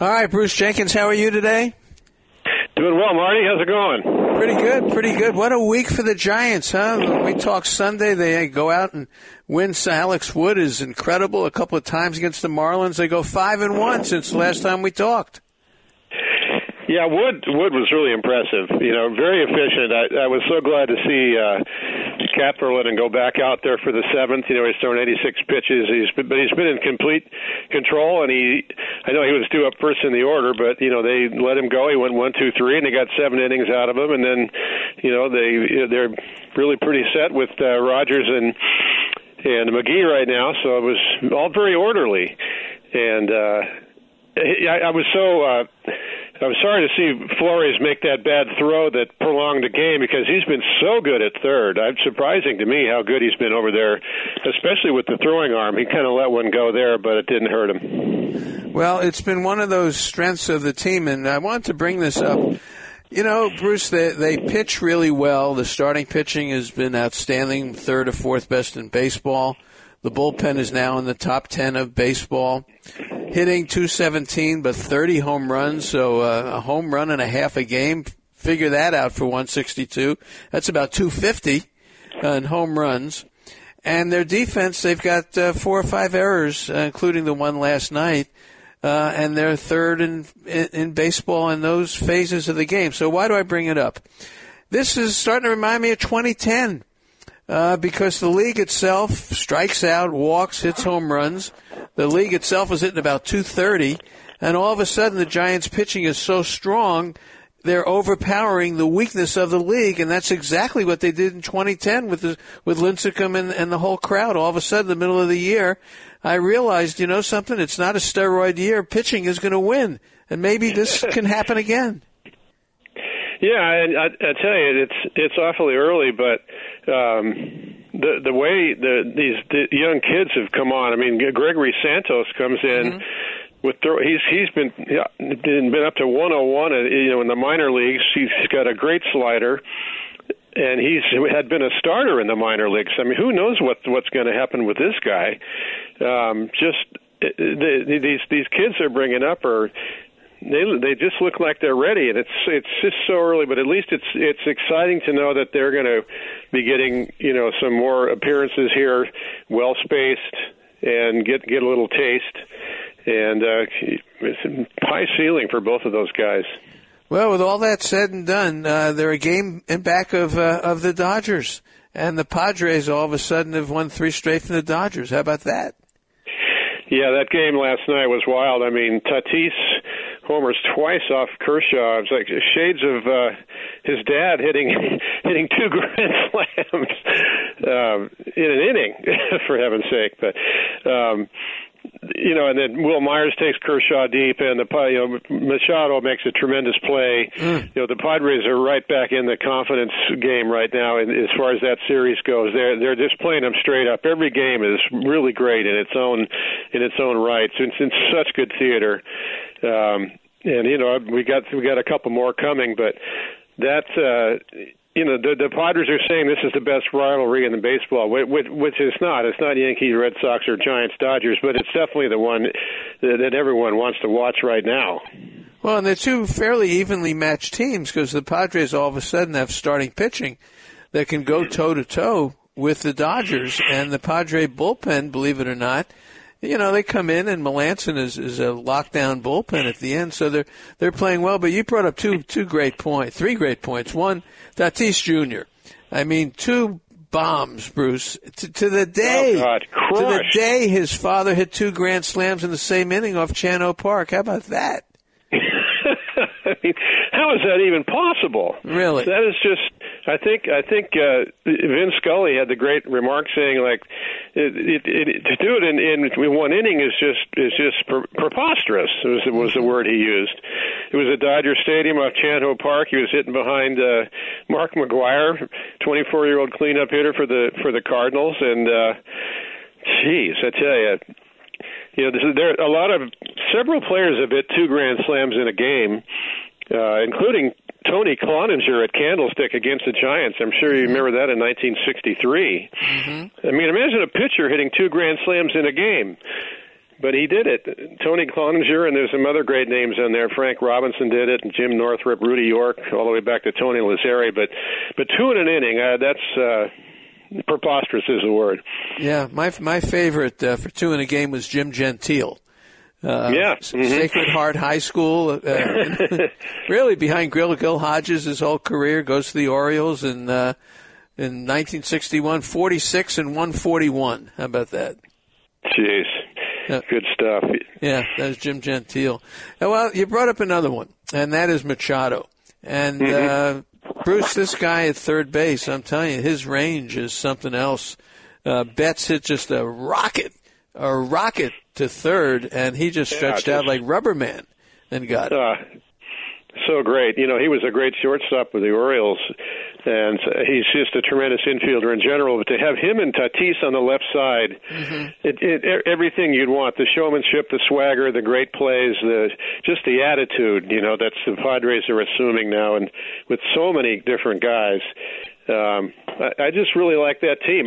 All right, Bruce Jenkins, how are you today? Doing well, Marty. How's it going? Pretty good, pretty good. What a week for the Giants, huh? When we talk Sunday, they go out and win. Alex Wood is incredible. A couple of times against the Marlins. They go 5-1 since the last time we talked. Yeah, Wood was really impressive. Very efficient. I was so glad to see Cat Verlander go back out there for the seventh. He's thrown 86 pitches. But he's been in complete control, and I know he was due up first in the order, but they let him go. He went 1, 2, 3, and they got 7 innings out of him. And then they're really pretty set with Rogers and McGee right now. So it was all very orderly, and I was sorry to see Flores make that bad throw that prolonged the game because he's been so good at third. It's surprising to me how good he's been over there, especially with the throwing arm. He kind of let one go there, but it didn't hurt him. Well, it's been one of those strengths of the team, and I wanted to bring this up. Bruce, they pitch really well. The starting pitching has been outstanding, third or fourth best in baseball. The bullpen is now in the top 10 of baseball. Hitting .217, but 30 home runs, so a home run and a half a game. Figure that out for 162. That's about .250 in home runs. And their defense, they've got 4 or 5 errors, including the one last night, and they're third in baseball in those phases of the game. So why do I bring it up? This is starting to remind me of 2010. Because the league itself strikes out, walks, hits home runs. The league itself is hitting about .230, and all of a sudden the Giants' pitching is so strong, they're overpowering the weakness of the league, and that's exactly what they did in 2010 with Lincecum and the whole crowd. All of a sudden, in the middle of the year, I realized, something? It's not a steroid year. Pitching is going to win, and maybe this can happen again. Yeah, and I tell you, it's awfully early, but the way these young kids have come on. I mean, Gregory Santos comes in with he's been up to 101. In the minor leagues, he's got a great slider, and he's had been a starter in the minor leagues. I mean, who knows what's going to happen with this guy? These kids they're bringing up are. They just look like they're ready, and it's just so early. But at least it's exciting to know that they're going to be getting some more appearances here, well spaced, and get a little taste. And it's a high ceiling for both of those guys. Well, with all that said and done, they're a game in back of the Dodgers, and the Padres all of a sudden have won 3 straight from the Dodgers. How about that? Yeah, that game last night was wild. I mean, Tatis homers twice off Kershaw. It was like shades of his dad hitting 2 grand slams in an inning, for heaven's sake. But and then Will Myers takes Kershaw deep, and Machado makes a tremendous play. The Padres are right back in the confidence game right now. As far as that series goes, they're just playing them straight up. Every game is really great in its own right. It's in such good theater. And we got a couple more coming, but that's the Padres are saying this is the best rivalry in the baseball, which is not. It's not Yankees, Red Sox, or Giants, Dodgers, but it's definitely the one that everyone wants to watch right now. Well, and they're 2 fairly evenly matched teams because the Padres all of a sudden have starting pitching that can go toe-to-toe with the Dodgers, and the Padre bullpen, believe it or not, they come in, and Melancon is a lockdown bullpen at the end, so they're playing well. But you brought up 3 great points. One, Tatis Jr. I mean, 2 bombs, Bruce. To the day his father hit 2 grand slams in the same inning off Chano Park. How about that? I mean, how is that even possible? Really? That is just. I think Vin Scully had the great remark saying like, to do it in one inning is just preposterous. Was the word he used. It was at Dodger Stadium off Chano Park. He was hitting behind Mark McGwire, 24-year-old cleanup hitter for the Cardinals, and geez, I tell you. There are several players have hit 2 grand slams in a game, including Tony Cloninger at Candlestick against the Giants. I'm sure you remember that in 1963. I mean, imagine a pitcher hitting 2 grand slams in a game. But he did it. Tony Cloninger, and there's some other great names in there. Frank Robinson did it, and Jim Northrup, Rudy York, all the way back to Tony Lazzeri. But 2 in an inning, that's preposterous is the word. Yeah, my favorite for 2 in a game was Jim Gentile. Sacred Heart High School, really behind Gil Hodges his whole career, goes to the Orioles in 1961, 46 and 141. How about that? Jeez. Good stuff. Yeah, that was Jim Gentile. Well, you brought up another one, and that is Machado. And Bruce, this guy at third base, I'm telling you, his range is something else. Betts hit just a rocket to third, and he just stretched out like Rubberman and got it. So great. You know, he was a great shortstop with the Orioles, and he's just a tremendous infielder in general. But to have him and Tatis on the left side, everything you'd want, the showmanship, the swagger, the great plays, just the attitude, you know, that's the Padres are assuming now, and with so many different guys. I just really like that team.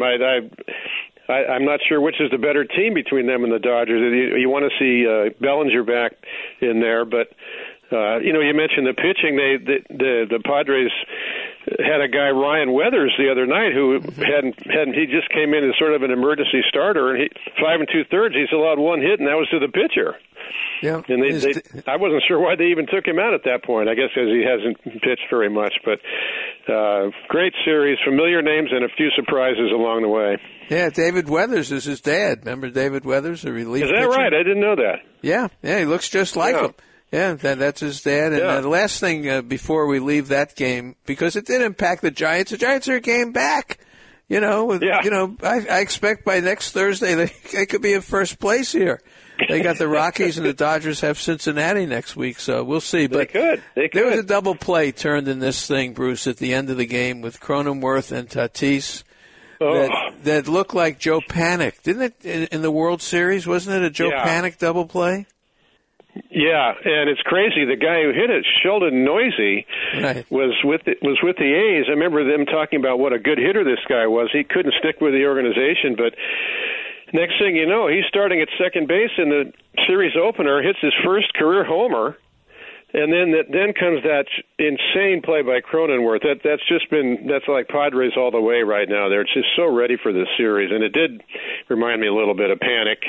I'm not sure which is the better team between them and the Dodgers. You want to see Bellinger back in there, but you know, you mentioned the pitching. The Padres had a guy, Ryan Weathers, the other night who he just came in as sort of an emergency starter, and 5 2/3 he's allowed 1 hit, and that was to the pitcher. Yeah, and I wasn't sure why they even took him out at that point. I guess because he hasn't pitched very much. But great series, familiar names, and a few surprises along the way. Yeah, David Weathers is his dad. Remember David Weathers, a relief pitcher? Is that right? I didn't know that. Yeah, he looks just like him. Yeah, that's his dad. And the last thing before we leave that game, because it did impact the Giants. The Giants are a game back. You know, I expect by next Thursday they could be in first place here. They got the Rockies and the Dodgers have Cincinnati next week, so we'll see. But they could. There was a double play turned in this thing, Bruce, at the end of the game with Cronenworth and Tatis. That looked like Joe Panic, didn't it? In the World Series, wasn't it a Joe Panic double play? Yeah, and it's crazy. The guy who hit it, Sheldon Noisy, was with the A's. I remember them talking about what a good hitter this guy was. He couldn't stick with the organization, but next thing you know, he's starting at second base in the series opener, hits his first career homer. And then comes that insane play by Cronenworth. That's like Padres all the way right now. They're just so ready for this series, and it did remind me a little bit of Panic.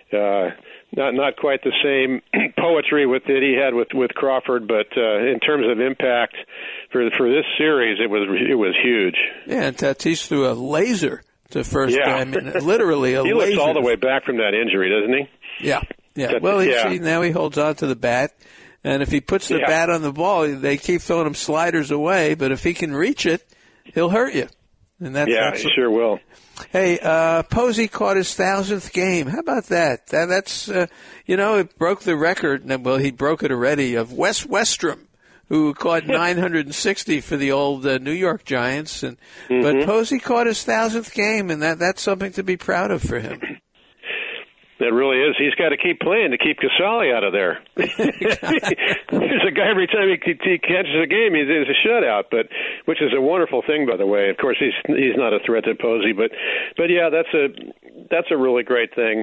Not quite the same poetry that he had with Crawford, but in terms of impact for this series, it was huge. Yeah, and Tatis threw a laser to first. Yeah. I mean, literally a laser. He looks all the way back from that injury, doesn't he? Yeah. Well, now he holds on to the bat. And if he puts the bat on the ball, they keep throwing him sliders away. But if he can reach it, he'll hurt you. And he sure will. Hey, Posey caught his 1,000th game. How about that? That's it broke the record. Well, he broke it already of Wes Westrom, who caught 960 for the old New York Giants. But Posey caught his 1,000th game, and that's something to be proud of for him. It really is. He's got to keep playing to keep Casale out of there. There's a guy every time he catches a game, there's a shutout, which is a wonderful thing, by the way. Of course, he's not a threat to Posey, but yeah, that's a really great thing.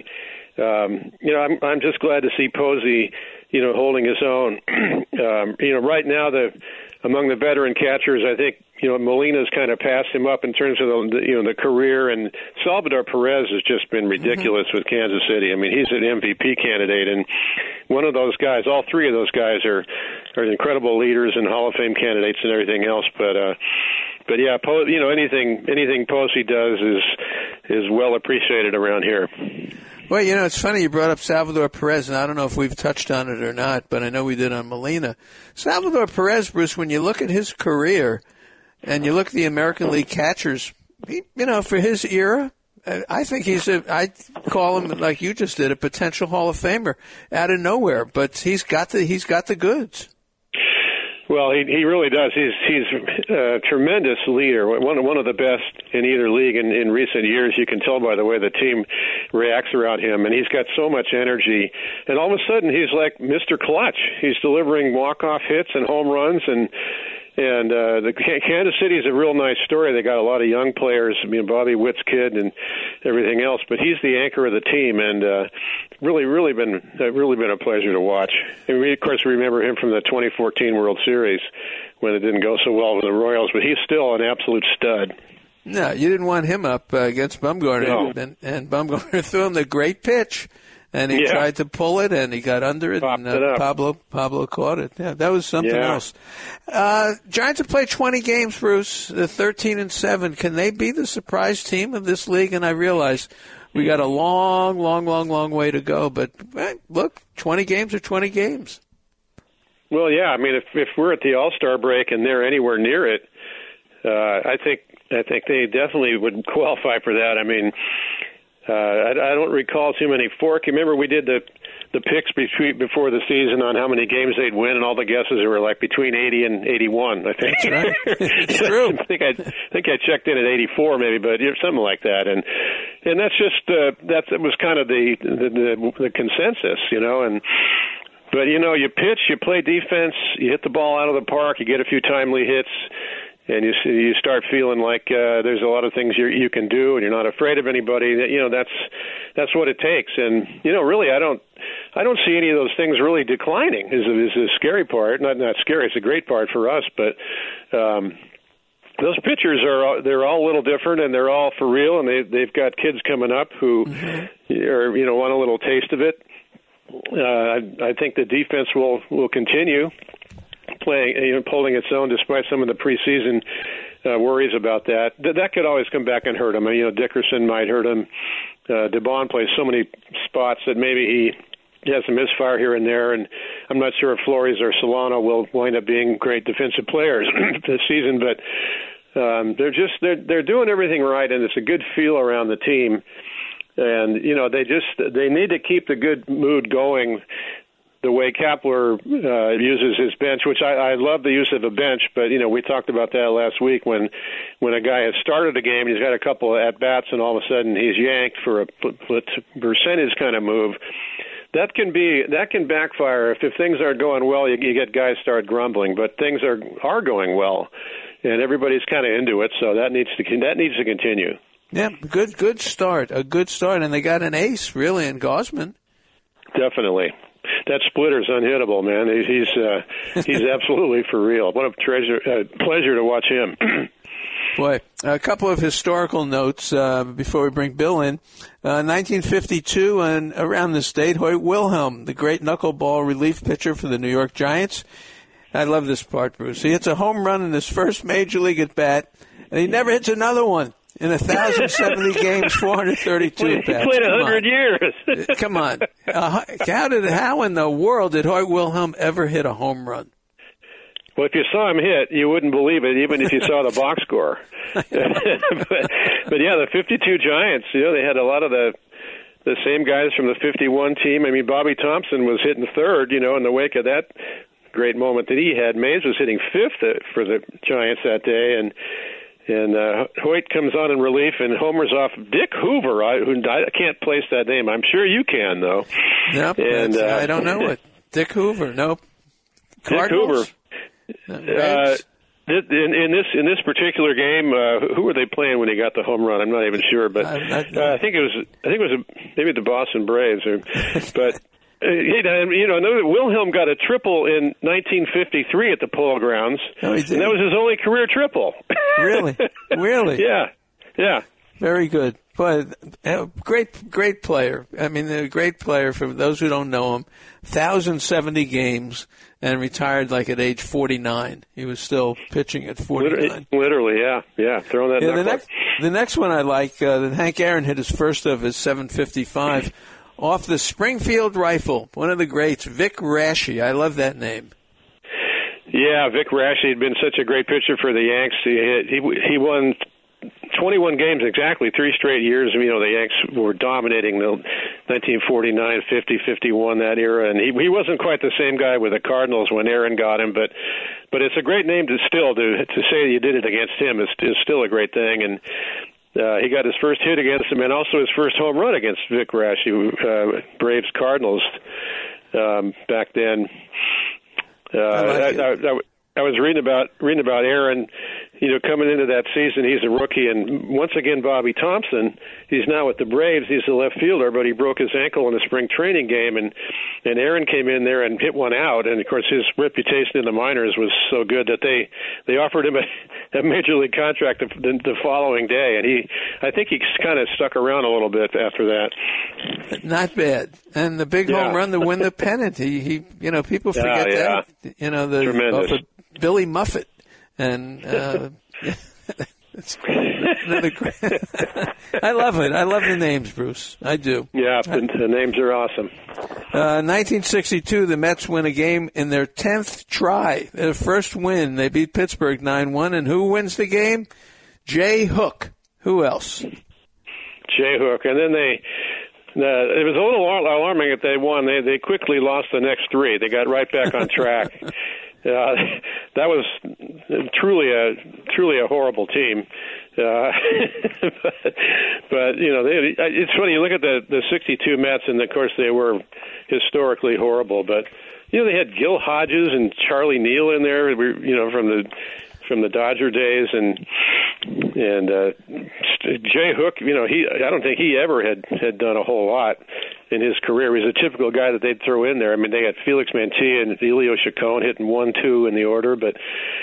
I'm just glad to see Posey, holding his own. Right now among the veteran catchers, I think Molina's kind of passed him up in terms of the career, and Salvador Perez has just been ridiculous with Kansas City. I mean, he's an MVP candidate, and one of those guys. All three of those guys are incredible leaders and Hall of Fame candidates and everything else. But yeah, anything Posey does is well appreciated around here. Well, it's funny you brought up Salvador Perez, and I don't know if we've touched on it or not, but I know we did on Molina. Salvador Perez, Bruce, when you look at his career and you look at the American League catchers, for his era, I think I'd call him, like you just did, a potential Hall of Famer out of nowhere, but he's got the goods. Well, he really does. He's a tremendous leader, one of the best in either league in recent years. You can tell by the way the team reacts around him, and he's got so much energy. And all of a sudden, he's like Mr. Clutch. He's delivering walk-off hits and home runs, and And the Kansas City is a real nice story. They got a lot of young players. I mean, Bobby Witt's kid and everything else. But he's the anchor of the team, and really been a pleasure to watch. And we, of course, remember him from the 2014 World Series when it didn't go so well with the Royals. But he's still an absolute stud. No, you didn't want him up against Bumgarner, No. and Bumgarner threw him the great pitch. And he tried to pull it, and he got under it, Popped and it up. Pablo caught it. Yeah, that was something else. Giants have played 20 games, Bruce. They're 13-7. Can they be the surprise team of this league? And I realize we got a long way to go. But look, 20 games are 20 games. Well, yeah. I mean, if we're at the All-Star break and they're anywhere near it, I think they definitely would qualify for that. I mean. I don't recall too many fork. Remember, we did the picks before the season on how many games they'd win, and all the guesses were like between 80 and 81. I think. That's right. It's true. I think I checked in at 84, maybe, but something like that. And that's just it was kind of the consensus, you know. But you know, you pitch, you play defense, you hit the ball out of the park, you get a few timely hits. And you start feeling like there's a lot of things you can do, and you're not afraid of anybody. You know, that's what it takes. And you know, really, I don't see any of those things really declining. Is the scary part? Not scary. It's a great part for us. But those pitchers they're all a little different, and they're all for real. And they've got kids coming up who are want a little taste of it. I think the defense will continue playing, holding its own despite some of the preseason worries about that. That could always come back and hurt him. You know, Dickerson might hurt him. DeBon plays so many spots that maybe he has some misfire here and there, and I'm not sure if Flores or Solano will wind up being great defensive players this season. But they're doing everything right, and it's a good feel around the team. And you know, they need to keep the good mood going. The way Kapler uses his bench, which I love the use of a bench, but you know, we talked about that last week when a guy has started a game, he's got a couple of at bats, and all of a sudden he's yanked for a percentage kind of move. That can backfire if things aren't going well. You get guys start grumbling, but things are going well, and everybody's kind of into it. So that needs to continue. Yeah, good start, a good start, and they got an ace really in Gausman. Definitely. That splitter's unhittable, man. He's absolutely for real. What a pleasure to watch him. Boy, a couple of historical notes before we bring Bill in. 1952, and around this date, Hoyt Wilhelm, the great knuckleball relief pitcher for the New York Giants. I love this part, Bruce. He hits a home run in his first major league at bat, and he never hits another one. In 1,070 games, 432 at bats. He played 100 years. Come on. How in the world did Hoyt Wilhelm ever hit a home run? Well, if you saw him hit, you wouldn't believe it, even if you saw the box score. but yeah, the 52 Giants, you know, they had a lot of the same guys from the 51 team. I mean, Bobby Thompson was hitting third, you know, in the wake of that great moment that he had. Mays was hitting fifth for the Giants that day, and Hoyt comes on in relief and homers off Dick Hoover. I can't place that name. I'm sure you can, though. Nope, and I don't know it. Dick Hoover, nope. Cardinals? Dick Hoover. In this particular game, who were they playing when he got the home run? I'm not even sure, but I think it was maybe the Boston Braves, but. You know, Wilhelm got a triple in 1953 at the Polo Grounds, and that was his only career triple. Really? Yeah. Very good. But great player. I mean, a great player for those who don't know him. 1,070 games and retired like at age 49. He was still pitching at 49. Literally, yeah. Throwing that. The next one I like. Hank Aaron hit his first of his 755. Off the Springfield rifle, one of the greats, Vic Raschi. I love that name. Yeah, Vic Raschi had been such a great pitcher for the Yanks. He won 21 games exactly, 3 straight years. You know, the Yanks were dominating the 1949, 50, 51, that era, and he wasn't quite the same guy with the Cardinals when Aaron got him, but it's a great name to say you did it against him is still a great thing, and he got his first hit against him and also his first home run against Vic Raschi, Braves Cardinals back then. I was reading about Aaron, coming into that season, he's a rookie, and once again, Bobby Thompson, he's now with the Braves. He's a left fielder, but he broke his ankle in a spring training game, and Aaron came in there and hit one out, and of course his reputation in the minors was so good that they offered him a major league contract the following day, and I think he kind of stuck around a little bit after that. Not bad, and the big home run to win the pennant. He people forget that. Tremendous. Billy Muffet. And it's another great. I love it. I love the names, Bruce. I do. Yeah, the names are awesome. 1962, the Mets win a game in their 10th try. Their first win. They beat Pittsburgh 9-1. And who wins the game? Jay Hook. Who else? Jay Hook. And then it was a little alarming that they won. They quickly lost the next three. They got right back on track. That was truly a horrible team. But it's funny. You look at the 62 Mets, and of course they were historically horrible. But they had Gil Hodges and Charlie Neal in there. From the Dodger days, and Jay Hook. I don't think he ever had done a whole lot in his career. He's a typical guy that they'd throw in there. I mean, they had Felix Mantilla and Elio Chacon hitting 1-2 in the order, but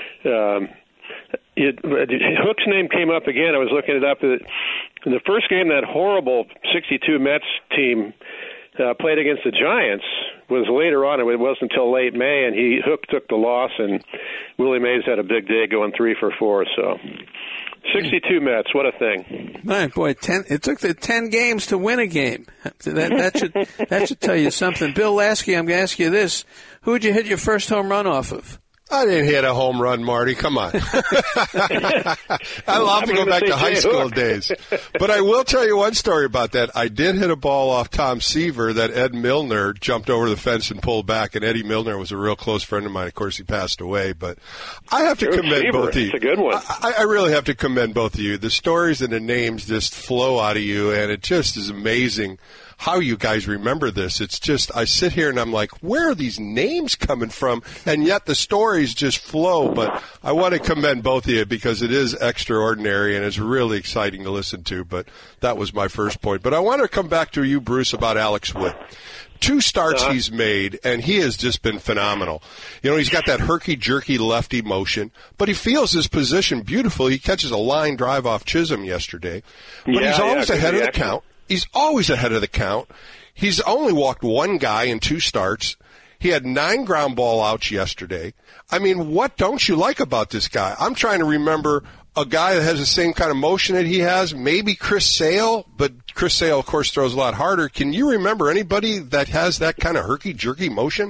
Hook's name came up again. I was looking it up. In the first game, that horrible 62 Mets team played against the Giants was later on. It wasn't until late May, and Hook took the loss, and Willie Mays had a big day going 3 for 4. So 62 Mets, what a thing! My boy, it took the 10 games to win a game. That should tell you something. Bill Lasky, I'm going to ask you this: who would you hit your first home run off of? I didn't hit a home run, Marty. Come on. I love to go back to high school days. But I will tell you one story about that. I did hit a ball off Tom Seaver that Ed Milner jumped over the fence and pulled back, and Eddie Milner was a real close friend of mine. Of course, he passed away. But I have to commend both of you. It's a good one. I really have to commend both of you. The stories and the names just flow out of you, and it just is amazing how you guys remember this. It's just, I sit here and I'm like, where are these names coming from? And yet the stories just flow. But I want to commend both of you because it is extraordinary and it's really exciting to listen to. But that was my first point. But I want to come back to you, Bruce, about Alex Wood. 2 starts he's made, and he has just been phenomenal. He's got that herky-jerky lefty motion, but he feels his position beautifully. He catches a line drive off Chisholm yesterday. But he's always ahead of the count. He's always ahead of the count. He's only walked 1 guy in 2 starts. He had 9 ground ball outs yesterday. I mean, what don't you like about this guy? I'm trying to remember a guy that has the same kind of motion that he has, maybe Chris Sale, but Chris Sale, of course, throws a lot harder. Can you remember anybody that has that kind of herky-jerky motion?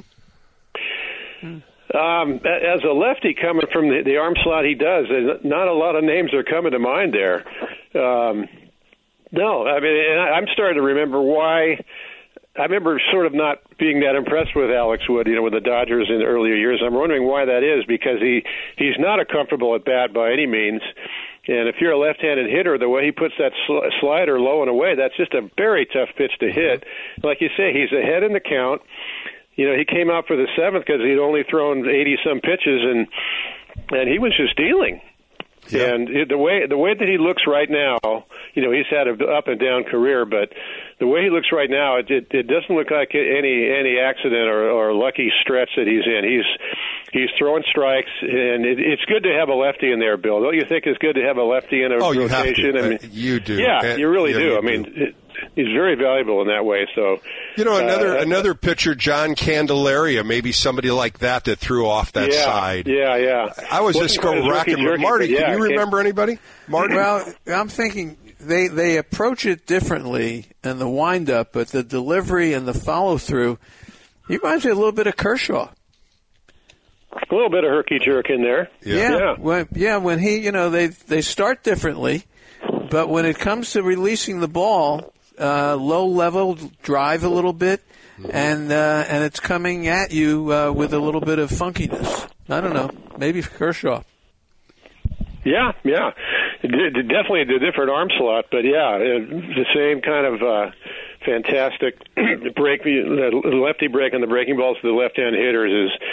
As a lefty coming from the arm slot he does, not a lot of names are coming to mind there. No, I mean, and I'm starting to remember why. I remember sort of not being that impressed with Alex Wood, with the Dodgers in the earlier years. I'm wondering why that is, because he's not a comfortable at bat by any means. And if you're a left-handed hitter, the way he puts that slider low and away, that's just a very tough pitch to hit. Like you say, he's ahead in the count. He came out for the 7th because he'd only thrown 80-some pitches, and he was just dealing. Yeah. And the way that he looks right now, he's had an up and down career, but the way he looks right now, it doesn't look like any accident or lucky stretch that he's in. He's throwing strikes, and it's good to have a lefty in there, Bill. Don't you think it's good to have a lefty in a rotation? You have to. I mean, you do. Yeah, you really do. I mean, he's very valuable in that way. So, another pitcher, John Candelaria, maybe somebody like that threw off that side. Yeah. I was just going racking. Marty, can you remember anybody? Marty? Well, I'm thinking they approach it differently in the wind-up, but the delivery and the follow-through, he reminds me a little bit of Kershaw. A little bit of herky-jerk in there. Yeah. When he, they start differently, but when it comes to releasing the ball, low level, drive a little bit, and it's coming at you with a little bit of funkiness. I don't know, maybe Kershaw. Yeah, definitely a different arm slot, but the same kind of fantastic break, the lefty break on the breaking balls to the left-hand hitters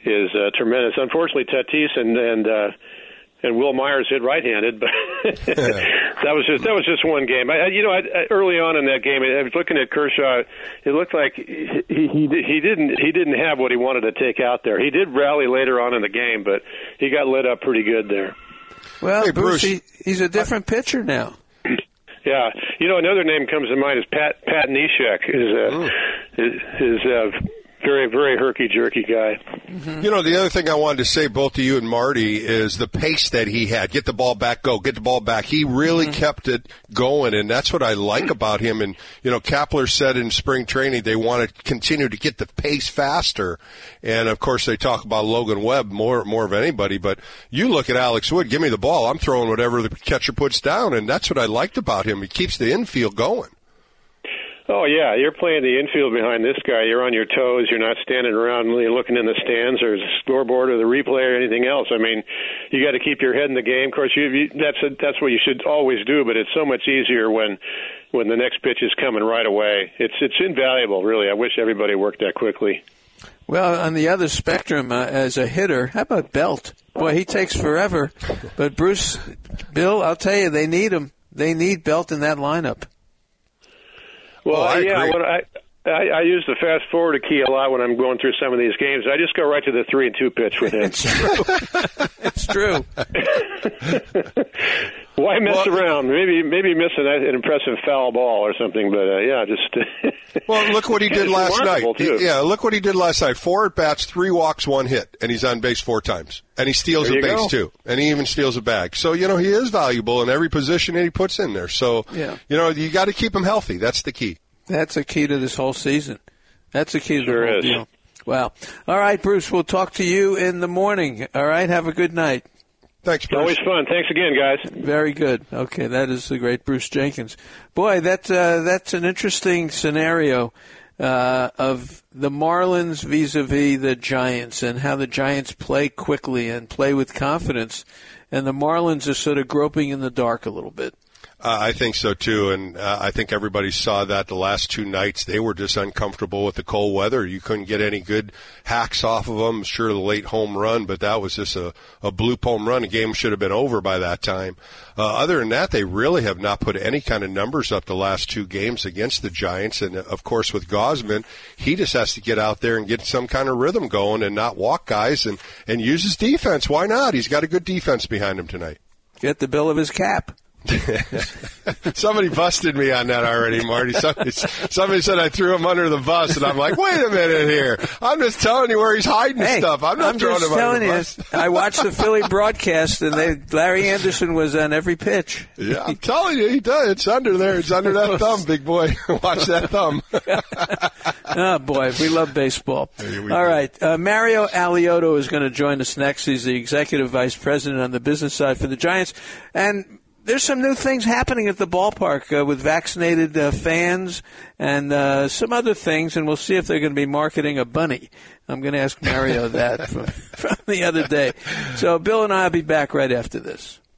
is tremendous. Unfortunately, Tatis and Will Myers hit right-handed, but that was just one game. Early on in that game, I was looking at Kershaw. It looked like he didn't have what he wanted to take out there. He did rally later on in the game, but he got lit up pretty good there. Well, hey, Bruce, he's a different pitcher now. Yeah, another name comes to mind is Pat Neshek. Is very, very herky-jerky guy. Mm-hmm. The other thing I wanted to say, both to you and Marty, is the pace that he had. Get the ball back, go. Get the ball back. He really kept it going, and that's what I like about him. And, Kapler said in spring training they want to continue to get the pace faster. And, of course, they talk about Logan Webb more of anybody. But you look at Alex Wood, give me the ball. I'm throwing whatever the catcher puts down, and that's what I liked about him. He keeps the infield going. Oh, yeah, you're playing the infield behind this guy. You're on your toes. You're not standing around looking in the stands or the scoreboard or the replay or anything else. I mean, you got to keep your head in the game. Of course, that's what you should always do, but it's so much easier when the next pitch is coming right away. It's invaluable, really. I wish everybody worked that quickly. Well, on the other spectrum, as a hitter, how about Belt? Boy, he takes forever. But Bruce, Bill, I'll tell you, they need him. They need Belt in that lineup. Well, I use the fast forward key a lot when I'm going through some of these games. I just go right to the 3-2 pitch with him. It's true. Why mess around? Maybe miss an impressive foul ball or something. But just. Well, look what he did last night. Too. Look what he did last night. 4 at-bats, 3 walks, 1 hit, and he's on base 4 times. And he steals a base, too. And he even steals a bag. So, he is valuable in every position that he puts in there. So, you got to keep him healthy. That's the key. That's the key to this whole season. That's the key to the whole deal. Wow. All right, Bruce, we'll talk to you in the morning. All right, have a good night. Thanks, Bruce. Always fun. Thanks again, guys. Very good. Okay, that is the great Bruce Jenkins. Boy, that's an interesting scenario of the Marlins vis-a-vis the Giants and how the Giants play quickly and play with confidence, and the Marlins are sort of groping in the dark a little bit. I think so, too, and I think everybody saw that the last 2 nights. They were just uncomfortable with the cold weather. You couldn't get any good hacks off of them. Sure, the late home run, but that was just a bloop home run. The game should have been over by that time. Other than that, they really have not put any kind of numbers up the last 2 games against the Giants. And, of course, with Gausman, he just has to get out there and get some kind of rhythm going and not walk guys and use his defense. Why not? He's got a good defense behind him tonight. Get the bill of his cap. Somebody busted me on that already, Marty. Somebody said I threw him under the bus, and I'm like, wait a minute here. I'm just telling you where he's hiding stuff. I'm not throwing him under the bus. I watched the Philly broadcast, and Larry Anderson was on every pitch. Yeah, I'm telling you, he does. It's under there. It's under that thumb, big boy. Watch that thumb. Oh, boy, we love baseball. All right, Mario Alioto is going to join us next. He's the executive vice president on the business side for the Giants, and there's some new things happening at the ballpark with vaccinated fans and some other things, and we'll see if they're going to be marketing a bunny. I'm going to ask Mario that from the other day. So Bill and I will be back right after this.